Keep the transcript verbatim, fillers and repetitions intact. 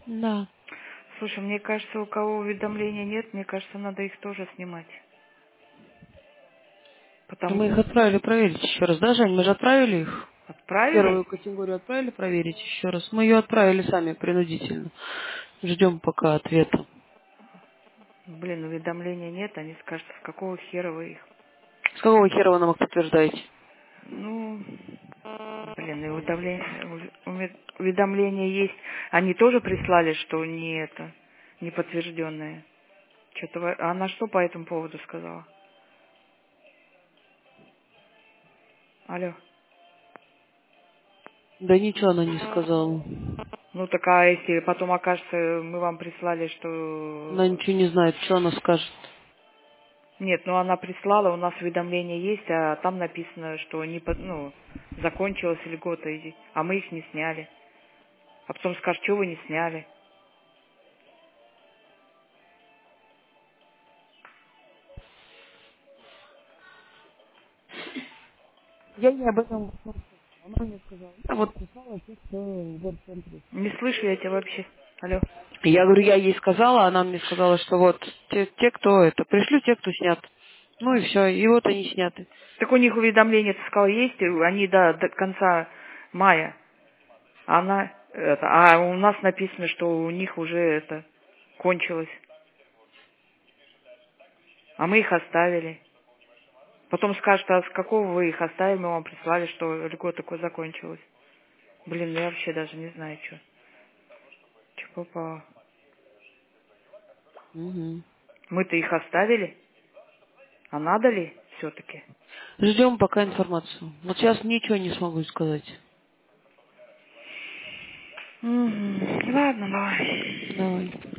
Да. Слушай, мне кажется, у кого уведомления нет, мне кажется, надо их тоже снимать. Мы Потому их отправили проверить еще раз, да, Жень? Мы же отправили их. отправили? Первую категорию отправили проверить еще раз. Мы ее отправили сами принудительно. Ждем пока ответа. Блин, уведомления нет, они скажут, с какого хера вы их. С какого хера вы нам их подтверждаете? Ну, блин, и уведомления, уве- уведомления есть. Они тоже прислали, что не это, не подтвержденное. Что-то, во- а она что по этому поводу сказала? Алло. Да ничего она не сказала. Ну так а если потом окажется, мы вам прислали, Она что... ничего не знает, что она скажет. Нет, ну она прислала, у нас уведомление есть, а там написано, что не, под- ну, закончилась льгота, иди, а мы их не сняли. А потом скажешь, что вы не сняли. Я ей об этом сказала. Она мне сказала. Я вот прислала тех, кто в центре. Не слышу я тебя вообще. Алло. Я говорю, я ей сказала, она мне сказала, что вот те, те, кто это, пришлю те, кто снят. Ну и все, и вот они сняты. Так у них уведомление, ты сказал, есть, и они до, до конца мая. А она, это, а у нас написано, что у них уже это кончилось. А мы их оставили. Потом скажут, а с какого вы их оставили, мы вам прислали, что льгота такое закончилась. Блин, ну я вообще даже не знаю, что. Че попало. Угу. Мы-то их оставили, а надо ли все-таки? Ждем пока информацию. Вот сейчас ничего не смогу сказать. Ладно, давай. Давай.